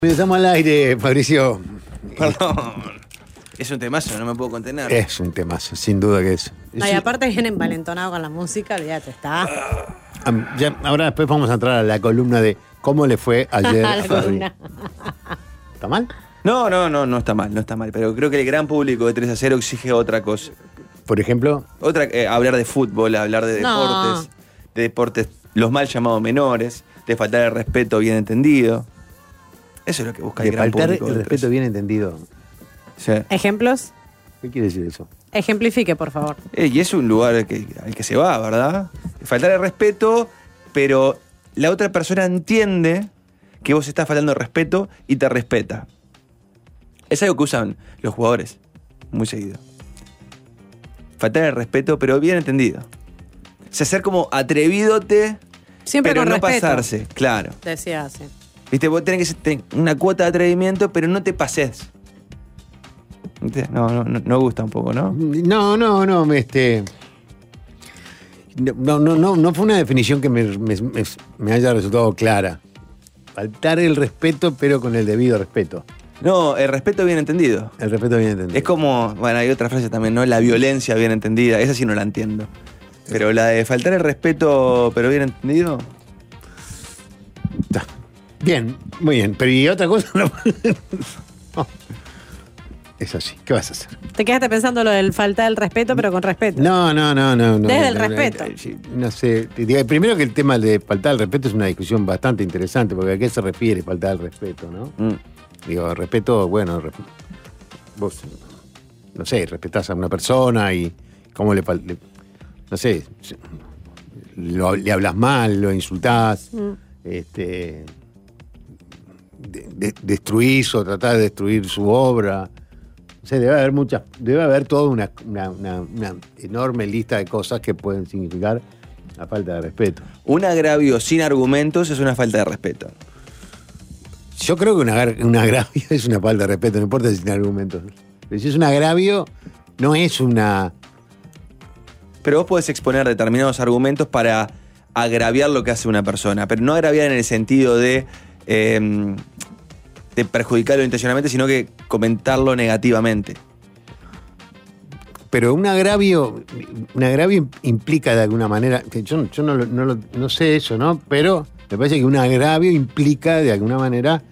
Estamos al aire, Fabricio. Perdón. Es un temazo, no me puedo contener. Es un temazo, sin duda que es. No, y aparte viene envalentonado con la música, olvídate, está. Ahora después vamos a entrar a la columna de cómo le fue ayer La a Fabri. columna. ¿Está mal? No está mal. Pero creo que el gran público de 3-0 exige otra cosa. Por ejemplo, Hablar de fútbol, hablar de No. deportes, los mal llamados menores, de faltar el respeto bien entendido. Eso es lo que busca el de gran faltar público. el de respeto 3. bien entendido. Sí. ¿Ejemplos? ¿Qué quiere decir eso? Ejemplifique, por favor. Y es un lugar al que se va, ¿verdad? Faltar el respeto, pero la otra persona entiende que vos estás faltando el respeto y te respeta. Es algo que usan los jugadores muy seguido. Faltar el respeto, pero bien entendido. O sea, ser como atrevidote, Siempre pero con no respeto. pasarse, claro. Decía así. Viste, vos tenés que tener una cuota de atrevimiento, pero no te pases. ¿Viste? No gusta un poco, ¿no? No, no fue una definición que me haya resultado clara. Faltar el respeto, pero con el debido respeto. No, el respeto bien entendido. El respeto bien entendido. Es como, bueno, hay otra frase también, ¿no? La violencia bien entendida. Esa sí no la entiendo. Pero la de faltar el respeto, pero bien entendido. Está. Bien, muy bien. Pero ¿y otra cosa? No. Es así. ¿Qué vas a hacer? Te quedaste pensando lo del faltar el respeto, pero con respeto. No. Desde el respeto. No sé. Primero que el tema de faltar el respeto es una discusión bastante interesante, porque ¿a qué se refiere faltar el respeto, no? Digo, respeto, bueno, vos, no sé, respetás a una persona y cómo no sé, le hablas mal, lo insultás, destruís o tratás de destruir su obra. O sea, debe haber toda una enorme lista de cosas que pueden significar la falta de respeto. Un agravio sin argumentos es una falta de respeto. Yo creo que un agravio es una falta de respeto, no importa si tiene argumentos. Pero si es un agravio, no es una... Pero vos podés exponer determinados argumentos para agraviar lo que hace una persona, pero no agraviar en el sentido de perjudicarlo intencionalmente, sino que comentarlo negativamente. Pero un agravio implica de alguna manera, que yo no sé eso, ¿no? Pero me parece que un agravio implica de alguna manera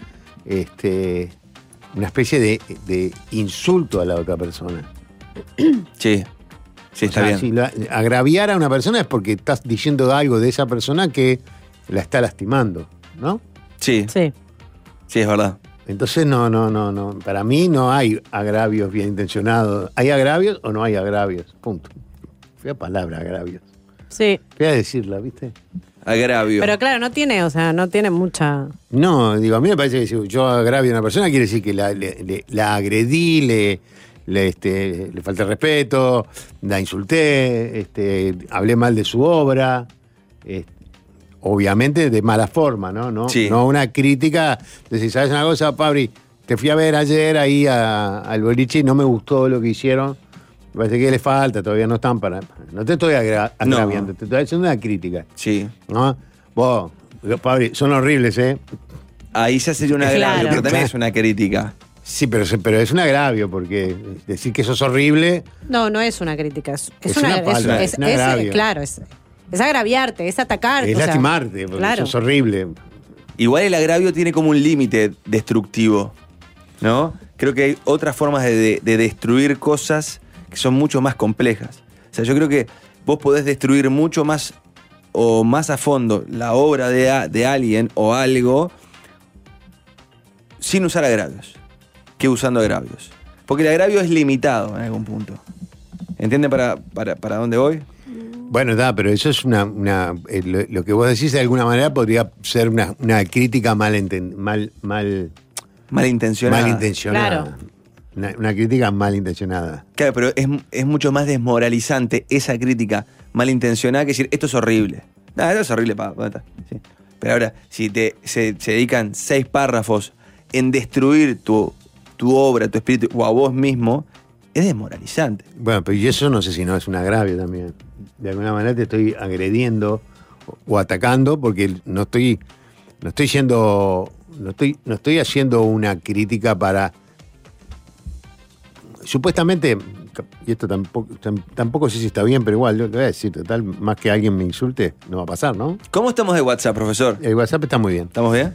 una especie de insulto a la otra persona. Sí, está bien. Si agraviar a una persona es porque estás diciendo algo de esa persona que la está lastimando, ¿no? Sí, es verdad. Entonces no. Para mí no hay agravios bien intencionados. ¿Hay agravios o no hay agravios? Punto. Fea palabra, agravios. Sí. Fea decirla, ¿viste? Agravio. Pero claro, no tiene mucha... No, digo, a mí me parece que si yo agravio a una persona quiere decir que la agredí, le falté respeto, la insulté, hablé mal de su obra, obviamente de mala forma, ¿no? Sí. No una crítica de decir, ¿sabes una cosa, Fabri? Te fui a ver ayer ahí al boliche y no me gustó lo que hicieron. Me parece que le falta, todavía no están para... No te estoy agraviando, te estoy haciendo una crítica. Sí. ¿No? Vos, Fabri, son horribles, ¿eh? Ahí ya sería un agravio, Claro. pero también es una crítica. Sí, pero es un agravio, porque decir que sos horrible... No es una crítica. Es una falta, es un agravio. Claro, es agraviarte, es atacarte. Es o sea, lastimarte, porque claro. sos horrible. Igual el agravio tiene como un límite destructivo, ¿no? Creo que hay otras formas de destruir cosas que son mucho más complejas. O sea, yo creo que vos podés destruir mucho más o más a fondo la obra de alguien o algo sin usar agravios que usando agravios. Porque el agravio es limitado en algún punto. ¿Entienden para dónde voy? Bueno, pero eso es lo que vos decís de alguna manera podría ser una crítica malintencionada. Claro. Una crítica malintencionada. Claro, pero es mucho más desmoralizante esa crítica malintencionada que decir, esto es horrible. Esto es horrible, sí. Pero ahora, si se dedican 6 párrafos en destruir tu obra, tu espíritu, o a vos mismo, es desmoralizante. Bueno, pero y eso no sé si no es un agravio también. De alguna manera te estoy agrediendo o atacando porque no estoy siendo no estoy haciendo una crítica para... Supuestamente, y esto tampoco sé si está bien, pero igual, lo voy a decir, total, más que alguien me insulte, no va a pasar, ¿no? ¿Cómo estamos de WhatsApp, profesor? El WhatsApp está muy bien. ¿Estamos bien?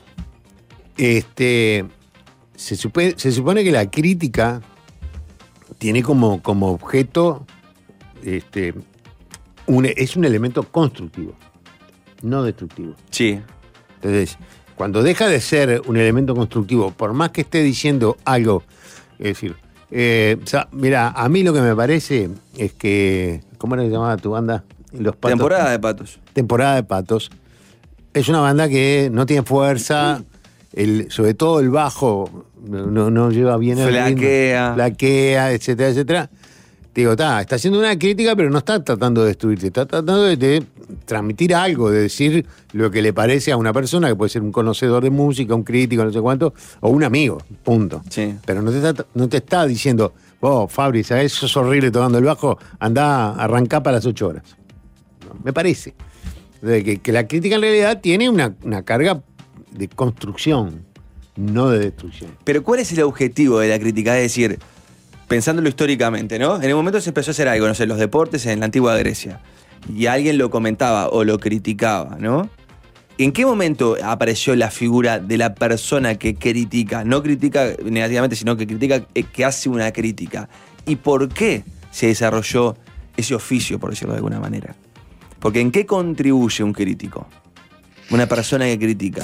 Se supone que la crítica tiene como objeto, es un elemento constructivo, no destructivo. Sí. Entonces, cuando deja de ser un elemento constructivo, por más que esté diciendo algo, es decir, mira, a mí lo que me parece es que, ¿cómo era que se llamaba tu banda? Los Patos. Temporada de Patos. Temporada de Patos. Es una banda que no tiene fuerza, sobre todo el bajo no lleva bien el ritmo, flaquea, etcétera, etcétera. Digo, está haciendo una crítica, pero no está tratando de destruirte, está tratando de transmitir algo, de decir lo que le parece a una persona, que puede ser un conocedor de música, un crítico, no sé cuánto, o un amigo, punto. Sí. Pero no te está diciendo, Fabri, ¿sabes? Eso es horrible tocando el bajo, andá, arrancá para las 8 horas. No, me parece. Que la crítica en realidad tiene una carga de construcción, no de destrucción. Pero ¿cuál es el objetivo de la crítica? Es decir, pensándolo históricamente, ¿no? En el momento se empezó a hacer algo, no sé, los deportes en la antigua Grecia, y alguien lo comentaba o lo criticaba, ¿no? ¿En qué momento apareció la figura de la persona que critica? No critica negativamente, sino que critica, que hace una crítica. ¿Y por qué se desarrolló ese oficio, por decirlo de alguna manera? Porque ¿en qué contribuye un crítico? Una persona que critica.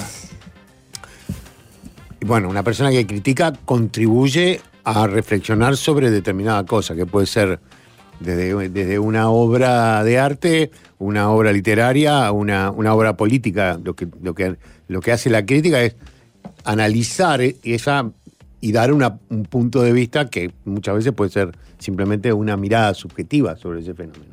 Bueno, una persona que critica contribuye a reflexionar sobre determinada cosa, que puede ser desde una obra de arte, una obra literaria, una obra política. Lo que hace la crítica es analizar y dar un punto de vista que muchas veces puede ser simplemente una mirada subjetiva sobre ese fenómeno.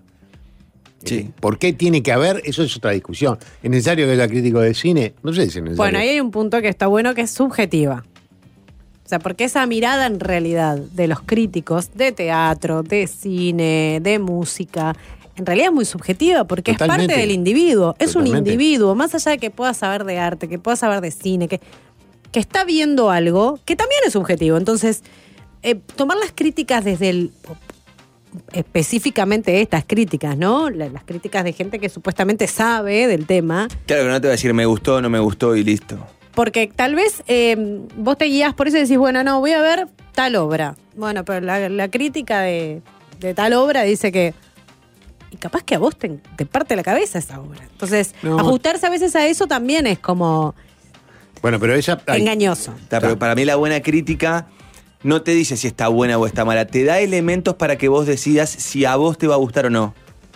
Sí. ¿Por qué tiene que haber? Eso es otra discusión. ¿Es necesario que haya crítico de cine? No sé si es necesario. Bueno, ahí hay un punto que está bueno, que es subjetiva. O sea, porque esa mirada en realidad de los críticos de teatro, de cine, de música, en realidad es muy subjetiva, porque Totalmente. es parte del individuo. Es Totalmente. un individuo, más allá de que pueda saber de arte, que pueda saber de cine, que está viendo algo que también es subjetivo. Entonces, tomar las críticas desde específicamente estas críticas, ¿no? Las críticas de gente que supuestamente sabe del tema. Claro que no te va a decir me gustó, no me gustó y listo. Porque tal vez vos te guías por eso y decís, bueno, no, voy a ver tal obra. Bueno, pero la crítica de tal obra dice que... Y capaz que a vos te parte la cabeza esa obra. Entonces, ajustarse a veces a eso también es como... Bueno, pero ella... engañoso. Pero para mí la buena crítica no te dice si está buena o está mala. Te da elementos para que vos decidas si a vos te va a gustar o no.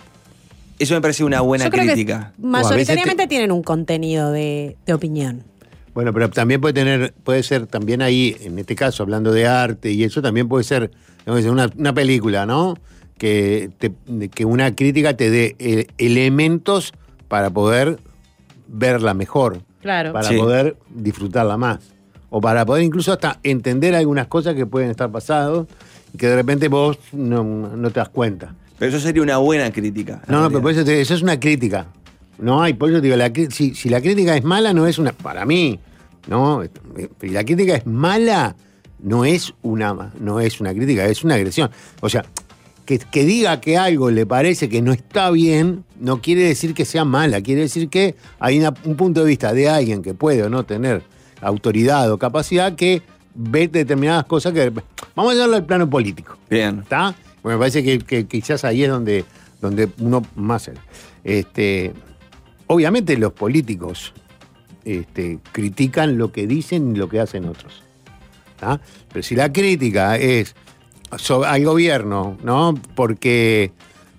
Eso me parece una buena crítica. Que mayoritariamente tienen un contenido de opinión. Bueno, pero también puede ser también ahí, en este caso, hablando de arte y eso, también puede ser una película, ¿no? Que una crítica te dé elementos para poder verla mejor. Claro. Para Sí. poder disfrutarla más. O para poder incluso hasta entender algunas cosas que pueden estar pasadas y que de repente vos no te das cuenta. Pero eso sería una buena crítica. No, pero por eso es una crítica. No hay, por eso digo, si la crítica es mala, no es una. Para mí, ¿no? Si la crítica es mala, no es una crítica, es una agresión. O sea, que diga que algo le parece que no está bien, no quiere decir que sea mala, quiere decir que hay un punto de vista de alguien que puede o no tener autoridad o capacidad que ve determinadas cosas que. Vamos a llevarlo al plano político. Bien. ¿Está? Bueno, me parece que quizás ahí es donde uno más. Obviamente los políticos critican lo que dicen y lo que hacen otros. ¿Tá? Pero si la crítica es al gobierno, ¿no? Porque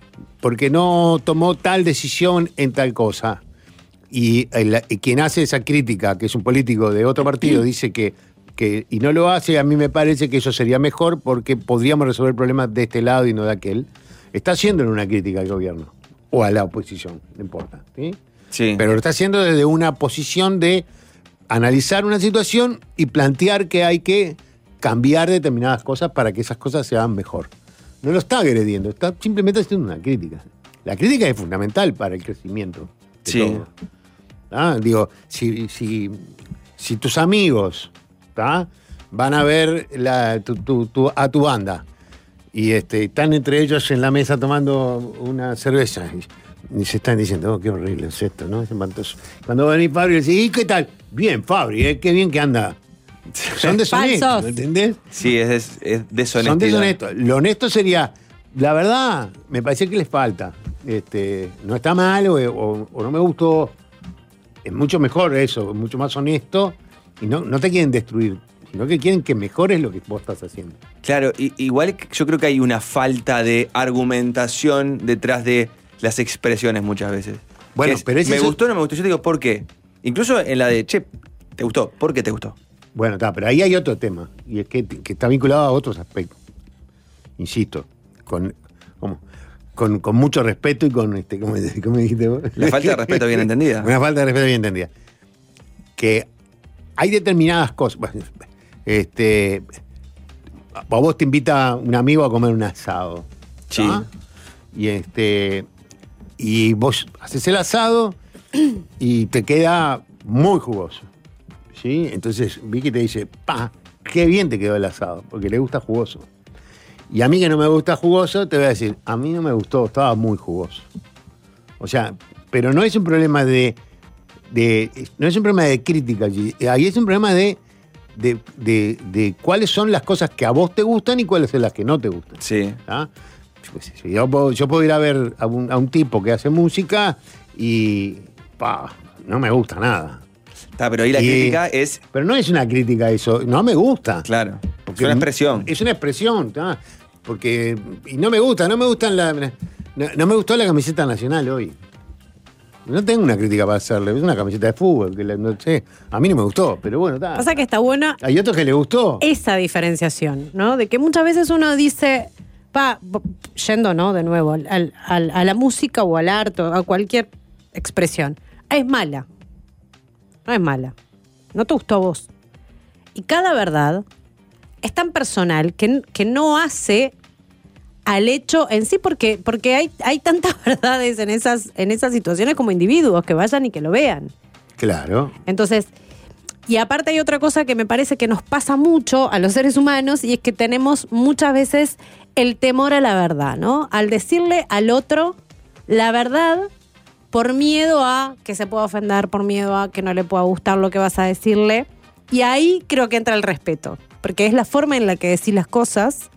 no tomó tal decisión en tal cosa, y quien hace esa crítica, que es un político de otro partido, dice que y no lo hace, a mí me parece que eso sería mejor porque podríamos resolver problemas de este lado y no de aquel. Está haciéndole una crítica al gobierno o a la oposición, no importa. ¿Sí? Sí. Pero lo está haciendo desde una posición de analizar una situación y plantear que hay que cambiar determinadas cosas para que esas cosas se hagan mejor. No lo está agrediendo, está simplemente haciendo una crítica. La crítica es fundamental para el crecimiento de Sí. todo. Digo, si si tus amigos, ¿tá?, van a ver a tu banda y están entre ellos en la mesa tomando una cerveza y se están diciendo, oh, qué horrible es esto, ¿no? Es espantoso. Cuando va a venir Fabri y dice, ¿y qué tal? Bien, Fabri, qué bien que anda. Son deshonestos, ¿me entendés? Sí, es deshonestidad. Son deshonestos. Lo honesto sería, la verdad, me parece que les falta. No está mal o no me gustó. Es mucho mejor eso, mucho más honesto. Y no te quieren destruir, sino que quieren que mejores lo que vos estás haciendo. Claro, igual yo creo que hay una falta de argumentación detrás de las expresiones muchas veces. Bueno, pero me gustó o no me gustó. Yo te digo, ¿por qué? Incluso en la de, che, ¿te gustó? ¿Por qué te gustó? Bueno, pero ahí hay otro tema, y es que está vinculado a otros aspectos. Insisto, con mucho respeto y con, ¿cómo dijiste vos? La falta de respeto bien entendida. Una falta de respeto bien entendida. Que hay determinadas cosas. A vos te invita un amigo a comer un asado. Sí. ¿Ah? Y vos haces el asado y te queda muy jugoso. ¿Sí? Entonces Vicky te dice, qué bien te quedó el asado, porque le gusta jugoso. Y a mí que no me gusta jugoso, te voy a decir, a mí no me gustó, estaba muy jugoso. O sea, pero no es un problema no es un problema de crítica, ahí es un problema de cuáles son las cosas que a vos te gustan y cuáles son las que no te gustan. Sí. ¿Ah? Yo puedo ir a ver a un tipo que hace música y no me gusta nada. Pero ahí la crítica es... Pero no es una crítica eso, no me gusta. Claro, es una expresión. Es una expresión, ¿tá? Porque... Y no me gustó la camiseta nacional hoy. No tengo una crítica para hacerle, es una camiseta de fútbol, que no sé, a mí no me gustó, pero bueno, está. Pasa que está buena. Hay otros que le gustó. Esa diferenciación, ¿no? De que muchas veces uno dice, yendo, ¿no? De nuevo, a la música o al arte, a cualquier expresión, es mala. No es mala. No te gustó a vos. Y cada verdad es tan personal que no hace al hecho en sí, porque hay tantas verdades en esas situaciones como individuos que vayan y que lo vean. Claro. Entonces, y aparte hay otra cosa que me parece que nos pasa mucho a los seres humanos, y es que tenemos muchas veces el temor a la verdad, ¿no? Al decirle al otro la verdad por miedo a que se pueda ofender, por miedo a que no le pueda gustar lo que vas a decirle. Y ahí creo que entra el respeto, porque es la forma en la que decís las cosas.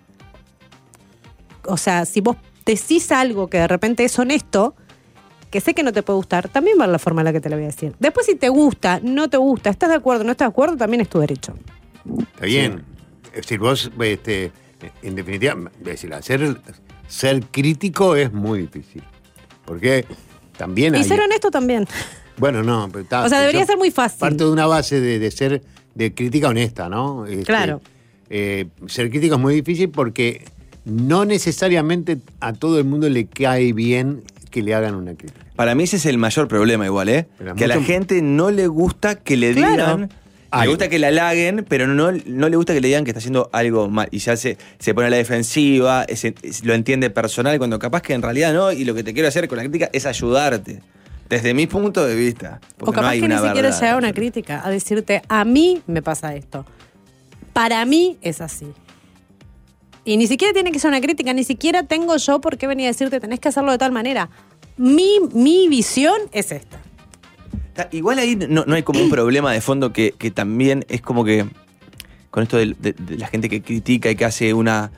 O sea, si vos decís algo que de repente es honesto, que sé que no te puede gustar, también va a la forma en la que te lo voy a decir. Después, si te gusta, no te gusta, estás de acuerdo, no estás de acuerdo, también es tu derecho. Está bien. Sí. Es decir, vos, en definitiva, ser crítico es muy difícil. Porque también y ser honesto también. Bueno, no. Pero o sea, debería ser muy fácil. Parte de una base de ser de crítica honesta, ¿no? Claro. Ser crítico es muy difícil porque no necesariamente a todo el mundo le cae bien que le hagan una crítica. Para mí ese es el mayor problema igual, ¿eh? Que a la gente no le gusta que le digan... Le gusta que la halaguen, pero no le gusta que le digan que está haciendo algo mal. Y se pone a la defensiva, lo entiende personal, cuando capaz que en realidad no, y lo que te quiero hacer con la crítica es ayudarte. Desde mi punto de vista. O capaz que ni siquiera llegar a una crítica, a decirte, a mí me pasa esto. Para mí es así. Y ni siquiera tiene que ser una crítica, ni siquiera tengo yo por qué venir a decirte, tenés que hacerlo de tal manera. Mi visión es esta. Igual ahí no hay como un problema de fondo que también es como que con esto de la gente que critica y que hace una...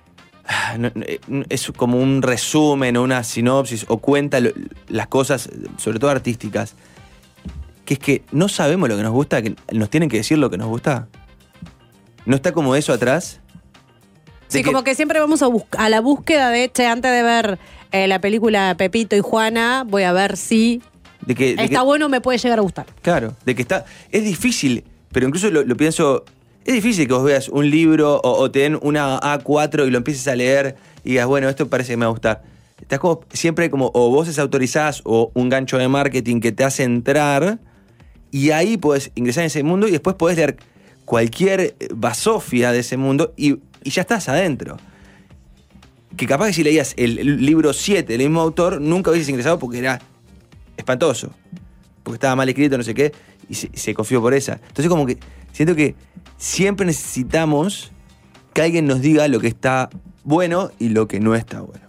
es como un resumen o una sinopsis o cuenta las cosas, sobre todo artísticas, que es que no sabemos lo que nos gusta, que nos tienen que decir lo que nos gusta. ¿No está como eso atrás? Sí, como que siempre vamos a la búsqueda de, antes de ver la película Pepito y Juana, voy a ver si... está bueno, me puede llegar a gustar. Claro, es difícil, pero incluso lo pienso, es difícil que vos veas un libro o te den una A4 y lo empieces a leer y digas, bueno, esto parece que me va a gustar. Estás como, siempre como o voces autorizadas o un gancho de marketing que te hace entrar y ahí podés ingresar en ese mundo y después podés leer cualquier basofia de ese mundo y ya estás adentro. Que capaz que si leías el libro 7 del mismo autor, nunca hubieses ingresado porque era... espantoso. porque estaba mal escrito, no sé qué, y se confió por esa. Entonces como que siento que siempre necesitamos que alguien nos diga lo que está bueno y lo que no está bueno.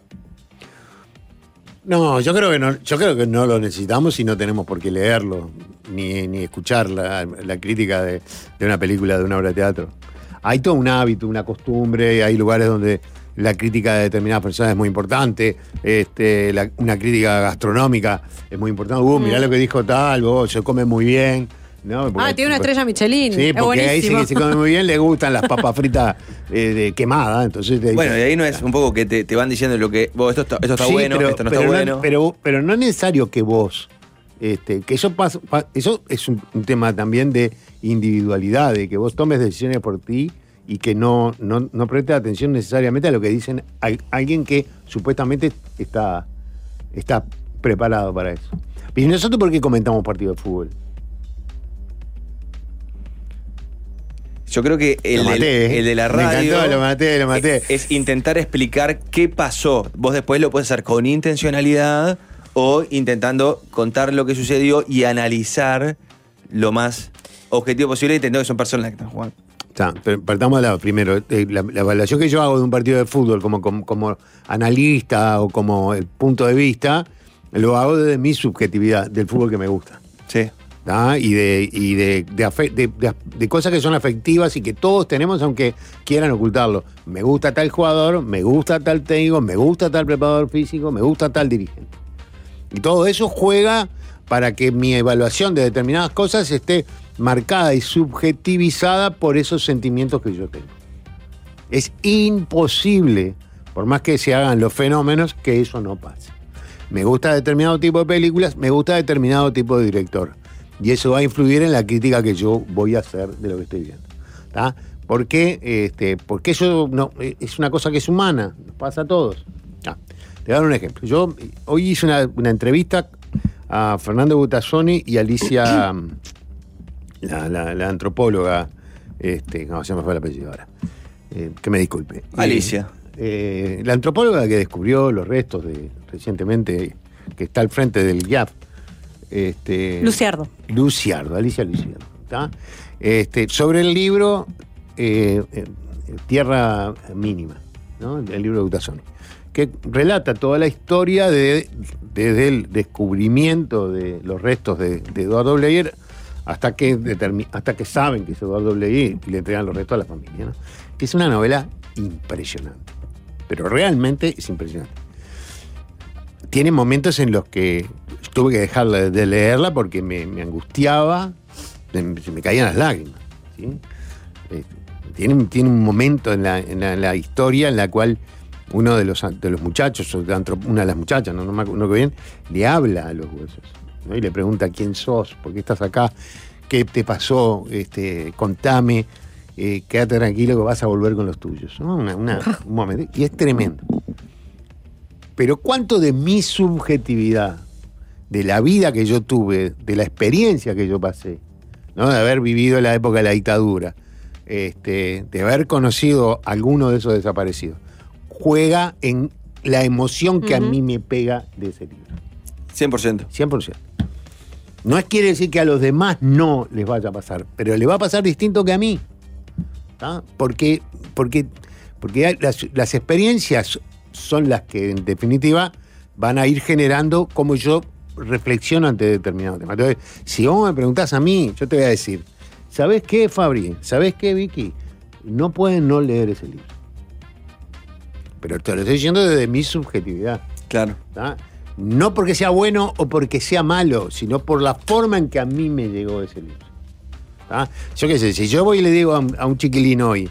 No, yo creo que no lo necesitamos y no tenemos por qué leerlo, ni escuchar la crítica de una película, de una obra de teatro. Hay todo un hábito, una costumbre, hay lugares donde la crítica de determinadas personas es muy importante, una crítica gastronómica es muy importante. Mirá lo que dijo tal, se come muy bien. ¿No? Porque, tiene una estrella Michelin. Sí, porque ahí sí que se come muy bien, le gustan las papas fritas quemadas. Entonces bueno, y ahí no es un poco que te van diciendo lo que esto está sí, bueno, esto no está bueno. Pero no es necesario que vos, que eso es un tema también de individualidad, de que vos tomes decisiones por ti y que no prestes atención necesariamente a lo que dicen alguien que supuestamente está preparado para eso. ¿Y nosotros por qué comentamos partidos de fútbol? Yo creo que el de la radio. Me encantó, lo maté. Es intentar explicar qué pasó. Vos después lo puedes hacer con intencionalidad o intentando contar lo que sucedió y analizar lo más objetivo posible, entendiendo que son personas que están jugando. Pero partamos de lado. Primero, la evaluación que yo hago de un partido de fútbol como analista o como el punto de vista, lo hago desde mi subjetividad, del fútbol que me gusta. Sí. Y de cosas que son afectivas y que todos tenemos, aunque quieran ocultarlo. Me gusta tal jugador, me gusta tal técnico, me gusta tal preparador físico, me gusta tal dirigente. Y todo eso juega para que mi evaluación de determinadas cosas esté marcada y subjetivizada por esos sentimientos que yo tengo. Es imposible, por más que se hagan los fenómenos, que eso no pase. Me gusta determinado tipo de películas, me gusta determinado tipo de director. Y eso va a influir en la crítica que yo voy a hacer de lo que estoy viendo. ¿Tá? Porque eso no, es una cosa que es humana, nos pasa a todos. Te voy a dar un ejemplo. Yo hoy hice una entrevista a Fernando Butazzoni y Alicia, la antropóloga, no, se me fue el apellido ahora, que me disculpe. Alicia. La antropóloga que descubrió los restos recientemente, que está al frente del GIAF. Luciardo, Alicia Luciardo. ¿Tá? Sobre el libro Tierra Mínima, ¿no? El libro de Butazzoni, que relata toda la historia desde el descubrimiento de los restos de Eduardo Bleyer hasta que saben que es Eduardo Bleyer y le entregan los restos a la familia, ¿no? Que es una novela impresionante, pero realmente es impresionante. Tiene momentos en los que tuve que dejar de leerla porque me angustiaba, se me caían las lágrimas, ¿sí? Tiene un momento en la historia en la cual uno de los muchachos, una de las muchachas, no me acuerdo bien, le habla a los huesos, ¿no? Y le pregunta quién sos, por qué estás acá, qué te pasó, contame, quédate tranquilo que vas a volver con los tuyos, ¿no? Un momento, y es tremendo. Pero cuánto de mi subjetividad, de la vida que yo tuve, de la experiencia que yo pasé, ¿no? De haber vivido la época de la dictadura, de haber conocido a alguno de esos desaparecidos, juega en la emoción que a mí me pega de ese libro. 100%. 100%. No quiere decir que a los demás no les vaya a pasar, pero le va a pasar distinto que a mí. ¿Tá? Porque las experiencias son las que, en definitiva, van a ir generando cómo yo reflexiono ante determinado tema. Entonces, si vos me preguntás a mí, yo te voy a decir, ¿sabés qué, Fabri? ¿Sabés qué, Vicky? No pueden no leer ese libro. Pero te lo estoy diciendo desde mi subjetividad. Claro. ¿Tá? No porque sea bueno o porque sea malo, sino por la forma en que a mí me llegó ese libro. ¿Tá? Yo qué sé, si yo voy y le digo a un chiquilín hoy,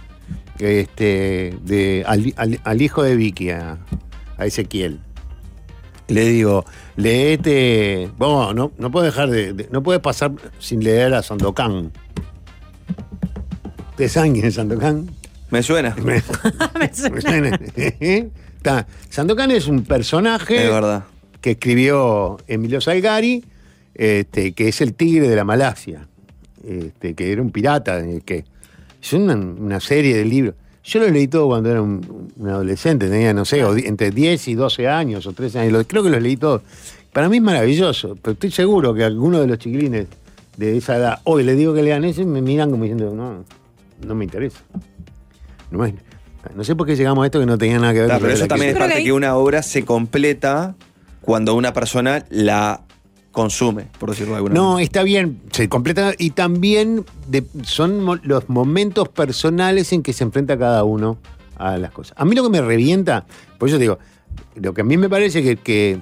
al hijo de Vicky, a Ezequiel, le digo, léete, no puedes dejar no puedes pasar sin leer a Sandokan. ¿Ustedes saben quién es Sandokan? Me suena. Me suena. Sandokan es un personaje, es verdad, que escribió Emilio Salgari, que es el tigre de la Malasia, que era un pirata, que es una serie de libros. Yo los leí todo cuando era un adolescente, tenía, no sé, entre 10 y 12 años o 13 años, creo que los leí todos. Para mí es maravilloso, pero estoy seguro que algunos de los chiquilines de esa edad, hoy les digo que lean eso y me miran como diciendo, no me interesa. No sé por qué llegamos a esto que no tenía nada que ver con pero eso también es Yo creo parte que que una obra se completa cuando una persona la consume, por decirlo de alguna manera. No, está bien, se completa y también son los momentos personales en que se enfrenta cada uno a las cosas. A mí lo que me revienta, por eso digo, lo que a mí me parece que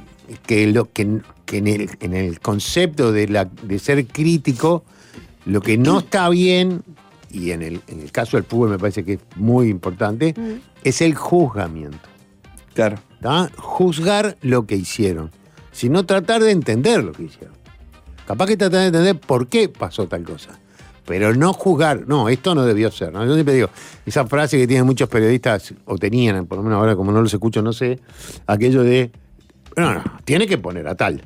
en el concepto de ser crítico, lo que no está bien, y en el caso del fútbol me parece que es muy importante, es el juzgamiento. Claro. ¿Tá? Juzgar lo que hicieron, sino tratar de entender lo que hicieron. Capaz que tratar de entender por qué pasó tal cosa, pero no juzgar, no, esto no debió ser, ¿no? Yo siempre digo, esa frase que tienen muchos periodistas, o tenían, por lo menos ahora como no los escucho, no sé, aquello de, no, tiene que poner a tal.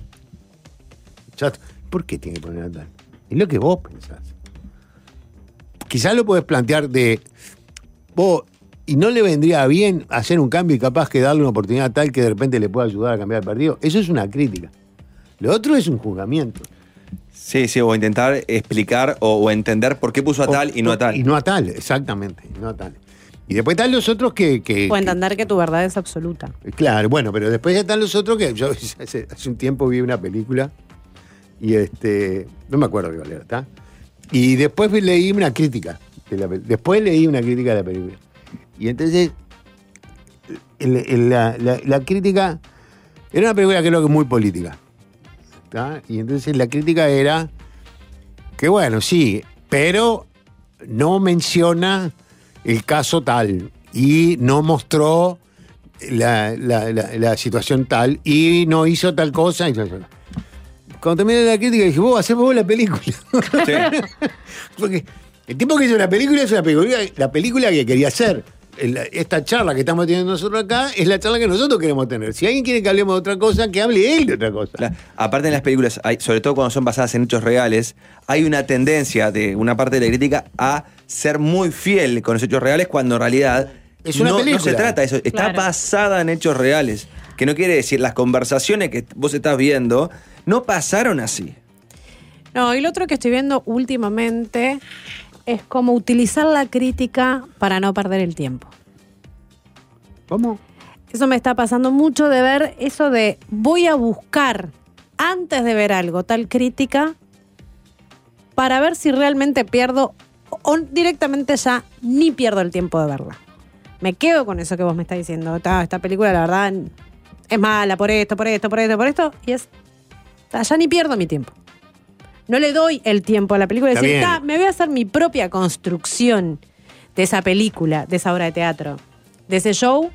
¿Por qué tiene que poner a tal? Es lo que vos pensás. Quizás lo podés plantear de vos, y no le vendría bien hacer un cambio y capaz que darle una oportunidad tal que de repente le pueda ayudar a cambiar el partido. Eso es una crítica. Lo otro es un juzgamiento. Sí, o intentar explicar o entender por qué puso a tal y no a tal. Y no a tal, exactamente, y no a tal. Y después están los otros que O entender que tu verdad es absoluta. Claro, bueno, pero después ya están los otros que yo hace un tiempo vi una película y no me acuerdo qué era, ¿está? Y después leí una crítica de la película. Después leí una crítica de la película. Y entonces la crítica era una película que creo que muy política. ¿Está? Y entonces la crítica era que bueno, sí, pero no menciona el caso tal y no mostró la situación tal y no hizo tal cosa. Cuando terminé la crítica dije, vos hacés vos la película. Sí. Porque el tipo que hizo la película es la película que quería hacer. Esta charla que estamos teniendo nosotros acá es la charla que nosotros queremos tener. Si alguien quiere que hablemos de otra cosa, que hable él de otra cosa. Aparte en las películas, sobre todo cuando son basadas en hechos reales, hay una tendencia de una parte de la crítica a ser muy fiel con los hechos reales cuando en realidad es una película. No se trata de eso. Está basada en hechos reales. Que no quiere decir las conversaciones que vos estás viendo no pasaron así. No, y lo otro que estoy viendo últimamente es como utilizar la crítica para no perder el tiempo. ¿Cómo? Eso me está pasando mucho de ver eso de voy a buscar antes de ver algo tal crítica para ver si realmente pierdo o directamente ya ni pierdo el tiempo de verla. Me quedo con eso que vos me estás diciendo. Esta película la verdad es mala por esto y ya ni pierdo mi tiempo. No le doy el tiempo a la película. Decir, me voy a hacer mi propia construcción de esa película, de esa obra de teatro, de ese show.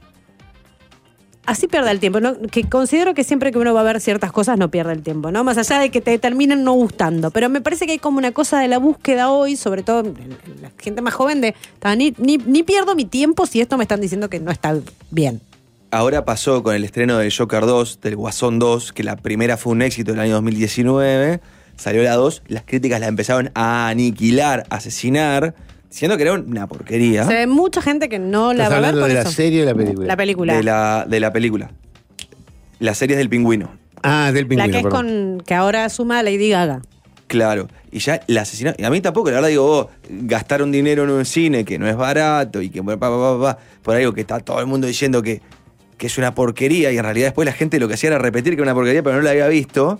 Así pierda el tiempo, ¿no? Que considero que siempre que uno va a ver ciertas cosas no pierde el tiempo, ¿no? Más allá de que te terminen no gustando. Pero me parece que hay como una cosa de la búsqueda hoy, sobre todo la gente más joven, de ni pierdo mi tiempo si esto me están diciendo que no está bien. Ahora pasó con el estreno de Joker 2, del Guasón 2, que la primera fue un éxito en el año 2019. Salió la 2, las críticas la empezaron a aniquilar, a asesinar, diciendo que era una porquería. Se ve mucha gente que no la va a ver por de eso. la serie o la película? La película. De la película. La serie es del Pingüino. Ah, del Pingüino, la que es que ahora suma a Lady Gaga. Claro. Y ya la asesinaron. Y a mí tampoco, la verdad digo, gastaron dinero en un cine que no es barato y que por algo que está todo el mundo diciendo que es una porquería y en realidad después la gente lo que hacía era repetir que era una porquería pero no la había visto.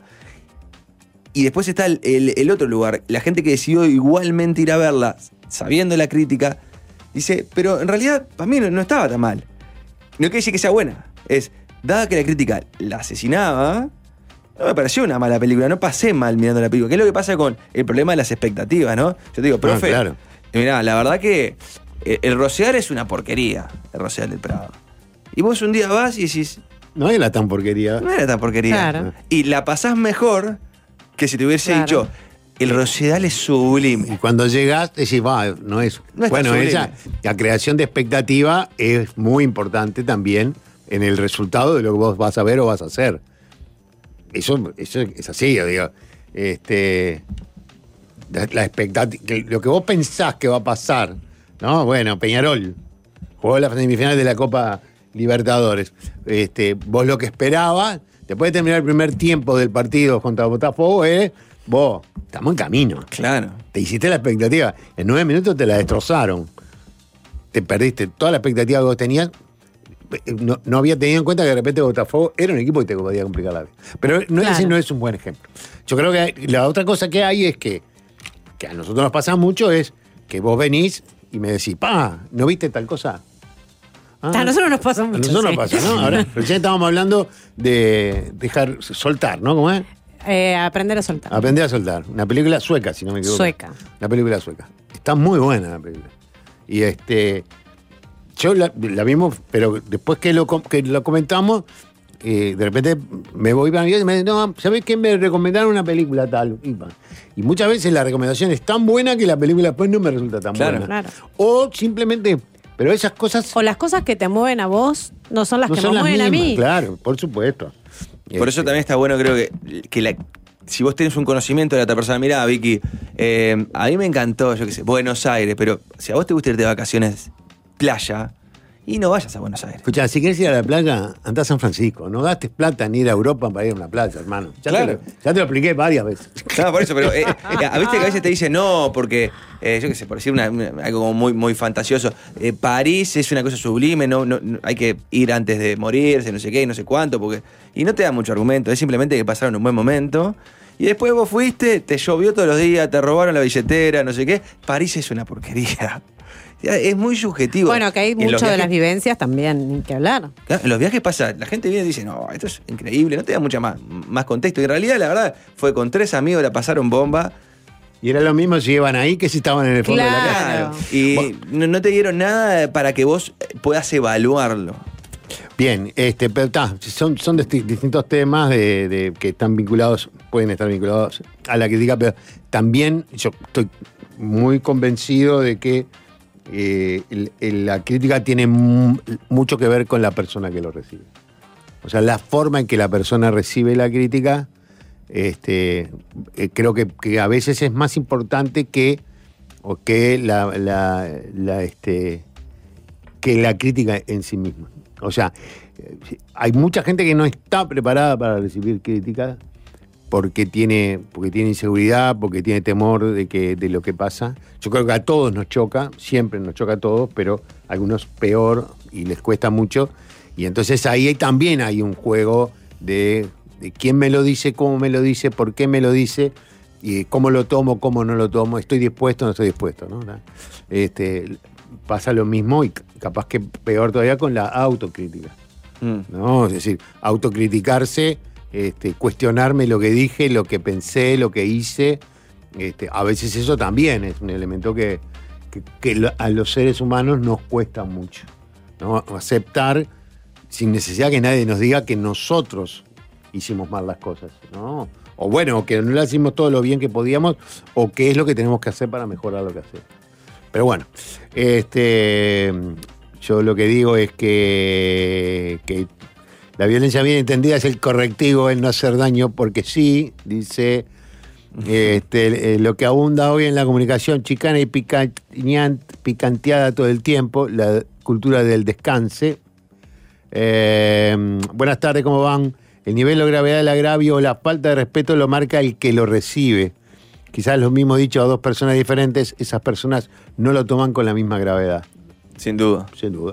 Y después está el otro lugar, la gente que decidió igualmente ir a verla, sabiendo la crítica, dice, pero en realidad para mí no estaba tan mal. No quiere decir que sea buena. Es, dada que la crítica la asesinaba, no me pareció una mala película, no pasé mal mirando la película. ¿Qué es lo que pasa con el problema de las expectativas, no? Yo te digo, profe, claro. Mirá, la verdad que el Rosedal es una porquería, el Rosedal del Prado. Y vos un día vas y decís... No era tan porquería. No era tan porquería. Claro. Y la pasás mejor que si te hubiese dicho, el Rosedal es sublime. Y cuando llegas, decís, no es. No es bueno, sublime. la creación de expectativa es muy importante también en el resultado de lo que vos vas a ver o vas a hacer. Eso es así, yo digo. La expectativa, lo que vos pensás que va a pasar, ¿no? Bueno, Peñarol jugó la semifinal de la Copa Libertadores. Vos lo que esperabas, después de terminar el primer tiempo del partido contra Botafogo, vos, estamos en camino. Claro. Te hiciste la expectativa. En 9 minutos te la destrozaron. Te perdiste toda la expectativa que vos tenías. No había tenido en cuenta que de repente Botafogo era un equipo que te podía complicar la vida. Pero ese no es un buen ejemplo. Yo creo que la otra cosa que hay es que a nosotros nos pasa mucho es que vos venís y me decís, ¿no viste tal cosa? A nosotros nos pasa mucho. A nosotros nos pasa, ¿no? Ahora, recién estábamos hablando de dejar soltar, ¿no? ¿Cómo es? Aprender a soltar. Aprender a soltar. Una película sueca, si no me equivoco. Sueca. Una película sueca. Está muy buena la película. Y yo la vimos, pero después que lo comentamos, de repente me voy para mi casa y me dicen, no, ¿sabés qué? Me recomendaron una película tal. Y muchas veces la recomendación es tan buena que la película después no me resulta tan buena. Claro. O simplemente, pero esas cosas... O las cosas que te mueven a vos no son las que me mueven a mí. Claro, por supuesto. Por eso también está bueno, creo que si vos tenés un conocimiento de la otra persona, mirá, Vicky, a mí me encantó, yo qué sé, Buenos Aires, pero si a vos te gusta irte de vacaciones, playa, y no vayas a Buenos Aires. Escuchá, si querés ir a la playa, andá a San Francisco. No gastes plata en ir a Europa para ir a una playa, hermano. Ya te lo expliqué varias veces. Claro, por eso, pero viste que a veces te dicen no, porque, yo qué sé, por decir algo como muy, muy fantasioso, París es una cosa sublime, no, hay que ir antes de morirse, no sé qué, no sé cuánto, y no te da mucho argumento, es simplemente que pasaron un buen momento. Y después vos fuiste, te llovió todos los días, te robaron la billetera, no sé qué. París es una porquería. Es muy subjetivo. Bueno, que hay mucho de las vivencias también, ni que hablar. Claro, en los viajes pasa, la gente viene y dice, no, esto es increíble, no te da mucha más contexto. Y en realidad, la verdad, fue con 3 amigos, la pasaron bomba. Y era lo mismo si iban ahí que si estaban en el fondo de la casa. Y no te dieron nada para que vos puedas evaluarlo. Bien, pero son distintos temas que están vinculados, pueden estar vinculados a la crítica, pero también yo estoy muy convencido de que la crítica tiene mucho que ver con la persona que lo recibe. O sea, la forma en que la persona recibe la crítica, creo que a veces es más importante que la crítica en sí misma. O sea, hay mucha gente que no está preparada para recibir crítica porque tiene inseguridad, porque tiene temor de lo que pasa. Yo creo que a todos nos choca, siempre nos choca a todos, pero a algunos peor y les cuesta mucho. Y entonces ahí también hay un juego de quién me lo dice, cómo me lo dice, por qué me lo dice, y cómo lo tomo, cómo no lo tomo, estoy dispuesto o no estoy dispuesto, ¿no? Pasa lo mismo y capaz que peor todavía con la autocrítica. ¿No? Es decir, autocriticarse, cuestionarme lo que dije, lo que pensé, lo que hice. A veces eso también es un elemento que a los seres humanos nos cuesta mucho, ¿no? Aceptar sin necesidad que nadie nos diga que nosotros hicimos mal las cosas, ¿no? O bueno, que no lo hicimos todo lo bien que podíamos, o qué es lo que tenemos que hacer para mejorar lo que hacemos. Pero bueno, yo lo que digo es que la violencia bien entendida es el correctivo, el no hacer daño, porque sí, dice, lo que abunda hoy en la comunicación chicana y picanteada todo el tiempo, la cultura del descanse. Buenas tardes, ¿cómo van? El nivel o gravedad del agravio o la falta de respeto lo marca el que lo recibe. Quizás lo mismo dicho a 2 personas diferentes, esas personas no lo toman con la misma gravedad. Sin duda. Sin duda.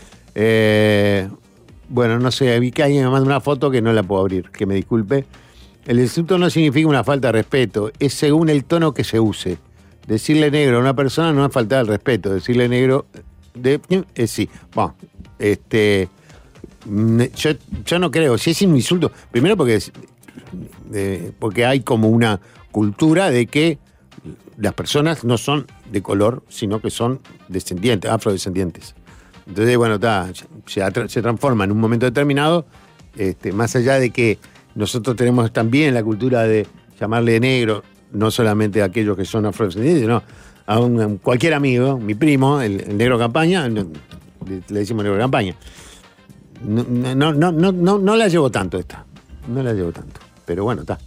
Bueno, no sé, vi que alguien me manda una foto que no la puedo abrir, que me disculpe. El insulto no significa una falta de respeto, es según el tono que se use. Decirle negro a una persona no es faltar el respeto, decirle negro sí. Bueno, yo no creo, si es un insulto, primero porque hay como una cultura de que las personas no son de color, sino que son descendientes, afrodescendientes. Entonces, bueno, se transforma en un momento determinado, más allá de que nosotros tenemos también la cultura de llamarle negro, no solamente a aquellos que son afrodescendientes, sino a cualquier amigo, mi primo, el negro campaña, le decimos negro campaña. No la llevo tanto esta. No la llevo tanto. Pero bueno, está.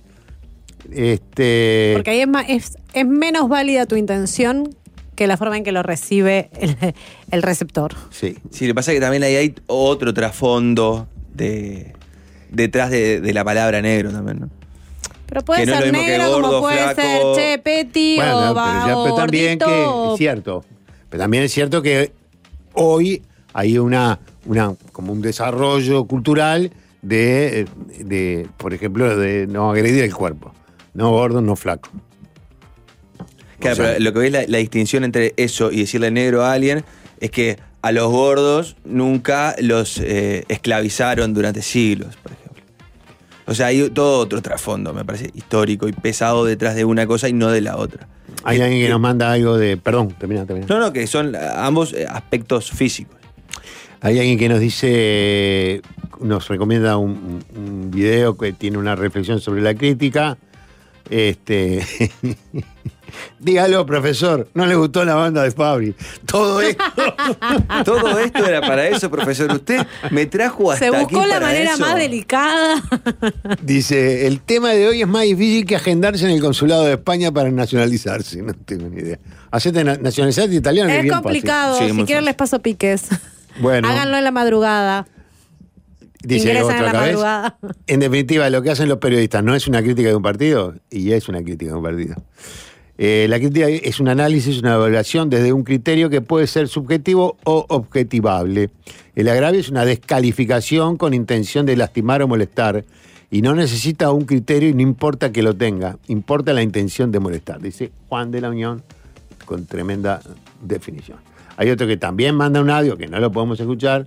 Porque ahí es menos válida tu intención que la forma en que lo recibe el receptor. Sí. Sí, lo que pasa es que también ahí hay otro trasfondo de detrás de la palabra negro también, ¿no? Pero puede Que no es ser lo mismo que negro, gordo, como puede flaco. ser che, peti Bueno, o pero también gordito, que o- es cierto. Pero también es cierto que hoy hay como un desarrollo cultural de, por ejemplo, de no agredir el cuerpo. No gordo, no flaco. Claro, O sea, pero lo que ves la distinción entre eso y decirle negro a alguien es que a los gordos nunca los esclavizaron durante siglos, por ejemplo. O sea, hay todo otro trasfondo, me parece, histórico y pesado detrás de una cosa y no de la otra. Hay alguien que nos manda algo de. Perdón, termina. No, que son ambos aspectos físicos. Hay alguien que nos dice, nos recomienda un video que tiene una reflexión sobre la crítica. Dígalo, profesor, no le gustó la banda de Fabri. Todo esto. Todo esto era para eso, profesor. Usted me trajo hasta Se aquí buscó la para manera eso. más delicada. Dice, el tema de hoy es más difícil que agendarse en el consulado de España para nacionalizarse. No tengo ni idea. Hacete nacionalizarte italiano es Es bien complicado. Sí, Si muy quieren fácil. les paso piques. Bueno. Háganlo en la madrugadada. fácil. Dice Ingresan en otra la vez. madrugada. En definitiva, lo que hacen los periodistas no es una crítica de un partido, y es una crítica de un partido. La crítica es un análisis, una evaluación desde un criterio que puede ser subjetivo o objetivable. El agravio es una descalificación con intención de lastimar o molestar, y no necesita un criterio y no importa que lo tenga, importa la intención de molestar, dice Juan de la Unión, con tremenda definición. Hay otro que también manda un audio, que no lo podemos escuchar.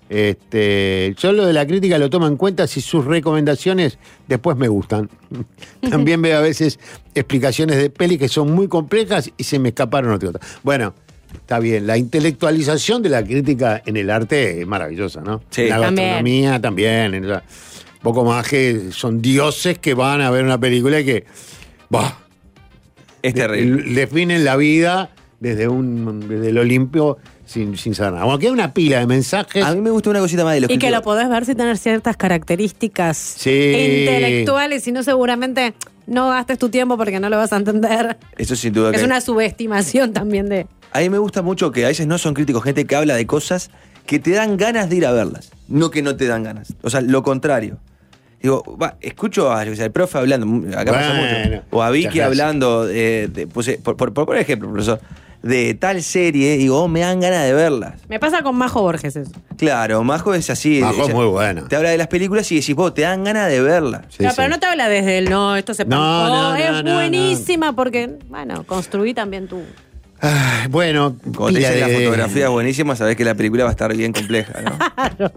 Yo lo de la crítica lo tomo en cuenta si sus recomendaciones después me gustan. También veo a veces explicaciones de peli que son muy complejas y se me escaparon otra cosa. Bueno, está bien. La intelectualización de la crítica en el arte es maravillosa, ¿no? Sí. En la También. gastronomía también. Poco más que son dioses que van a ver una película y que bah, Es terrible. definen la vida desde lo limpio sin saber nada. Bueno, queda una pila de mensajes. A mí me gusta una cosita más de los Y que críticos. lo podés ver si tenés ciertas características Sí. intelectuales, si no seguramente no gastes tu tiempo porque no lo vas a entender. Eso sin duda Es que... una subestimación también de... A mí me gusta mucho que a veces no son críticos, gente que habla de cosas que te dan ganas de ir a verlas, no que no te dan ganas. O sea, lo contrario. Digo, escucho a al profe hablando, acá pasa Bueno, mucho, o a Vicky muchas gracias. hablando, por ejemplo, profesor, de tal serie, digo, me dan ganas de verlas. Me pasa con Majo Borges eso. Claro, Majo es así. Majo es ella muy buena. Te habla de las películas y decís, vos, te dan ganas de verlas. Sí, No, sí. pero no te habla desde el no, esto se No, pasó, no, es no, buenísima porque, bueno, construí también tu... Ay, bueno, Cuando te pila dicen la de- fotografía es buenísima, sabés que la película va a estar bien compleja, ¿no?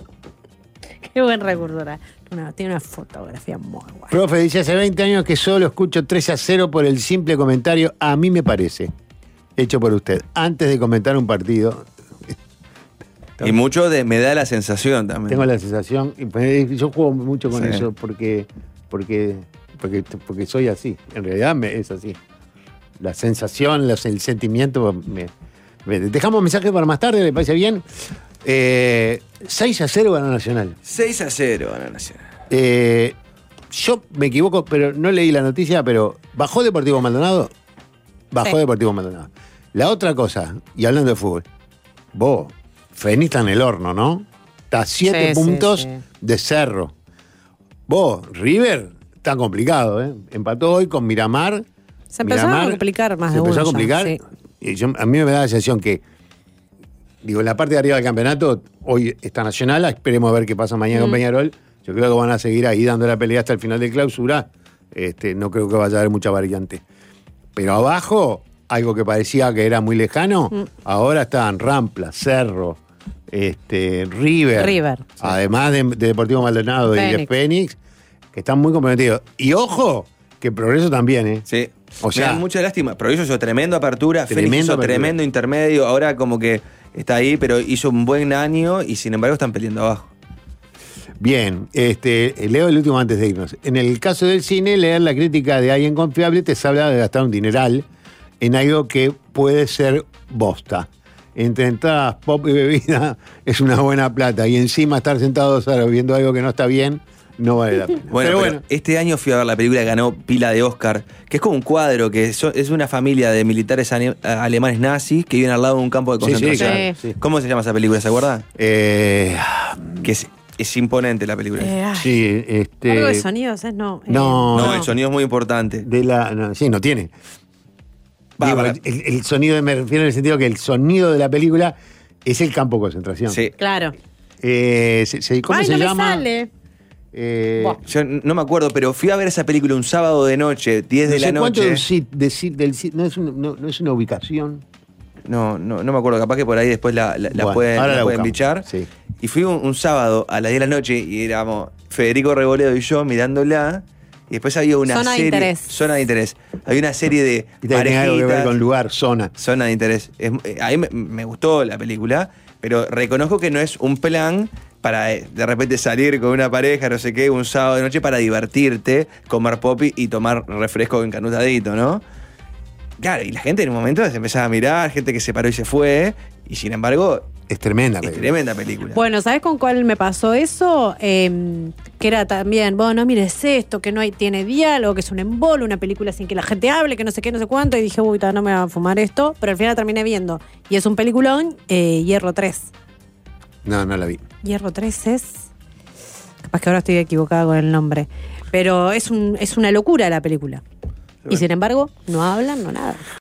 Qué buen recurso. Tiene una fotografía muy buena. Profe, dice hace 20 años que solo escucho 3-0 por el simple comentario, a mí me parece, hecho por usted, antes de comentar un partido. Y mucho me da la sensación también. Tengo la sensación, y yo juego mucho con Sí. eso porque soy así. En realidad es así. La sensación, el sentimiento. Dejamos mensaje para más tarde, ¿le parece bien? 6-0 ganó Nacional. 6-0 van a Nacional. Yo me equivoco, pero no leí la noticia, pero ¿bajó Deportivo Maldonado? Bajó Sí. Deportivo Maldonado. La otra cosa, y hablando de fútbol, vos, Fénix está en el horno, ¿no? Está a 7 Sí, puntos sí, sí. de Cerro. Vos, River, está complicado, ¿eh? Empató hoy con Miramar. Se empezó a complicar más se de empezó uno a complicar. ya, sí. Y a mí me da la sensación que, digo, en la parte de arriba del campeonato, hoy está Nacional, esperemos a ver qué pasa mañana con Peñarol. Yo creo que van a seguir ahí dando la pelea hasta el final de clausura. No creo que vaya a haber mucha variante. Pero abajo, algo que parecía que era muy lejano, ahora están Rampla, Cerro, River. River, sí. Además de Deportivo Maldonado y de Fénix. Fénix, que están muy comprometidos. Y ojo, que Progreso también, ¿eh? Sí. O sea- me da mucha lástima. Pero hizo tremendo apertura. Fénix Tremendo hizo apertura. tremendo intermedio. Ahora como que está ahí, pero hizo un buen año y sin embargo están peleando abajo. Bien, leo el último antes de irnos. En el caso del cine, leer la crítica de alguien confiable te habla de gastar un dineral en algo que puede ser bosta. Entre entradas, pop y bebida es una buena plata. Y encima estar sentado 2 horas viendo algo que no está bien, no vale la pena. Bueno, pero este año fui a ver la película que ganó pila de Oscar, que es como un cuadro, que es una familia de militares alemanes nazis que viven al lado de un campo de Sí, sí, concentración. claro, sí. ¿Cómo se llama esa película, se acuerdan? Que Es imponente la película. Sí, Algo de sonidos, ¿es? No. No, el sonido es muy importante. Sí, no tiene. Digo, para- el sonido, me refiero en el sentido que el sonido de la película es el campo de concentración. Sí. Claro. ¿Cómo Ay, se no llama? me sale. Buah. Yo no me acuerdo, pero fui a ver esa película un sábado de noche, 10 No de sé la cuánto noche. no es una ubicación. No me acuerdo, capaz que por ahí después la Bueno, pueden, ahora la la pueden buscamos, bichar. sí. Y fui un sábado a las 10 de la noche y éramos Federico Reboledo y yo mirándola. Y después había una Zona de serie. interés. Zona de interés. Había una serie de Y tiene algo que ver parejitas. con lugar, zona. Zona de interés. A mí me gustó la película, pero reconozco que no es un plan para de repente salir con una pareja, no sé qué, un sábado de noche para divertirte, comer popi y tomar refresco encanutadito, ¿no? Claro, y la gente en un momento se empezaba a mirar, gente que se paró y se fue, y sin embargo, Es tremenda. es película. tremenda película. Bueno, ¿sabes con cuál me pasó eso? Que era también, bueno, mires esto, que no tiene diálogo, que es un embolo, una película sin que la gente hable, que no sé qué, no sé cuánto. Y dije, uy, no me va a fumar esto. Pero al final terminé viendo. Y es un peliculón, Hierro 3. No la vi. Hierro 3 es... Capaz que ahora estoy equivocada con el nombre. Pero es una locura la película. Y sin embargo, no hablan, no nada.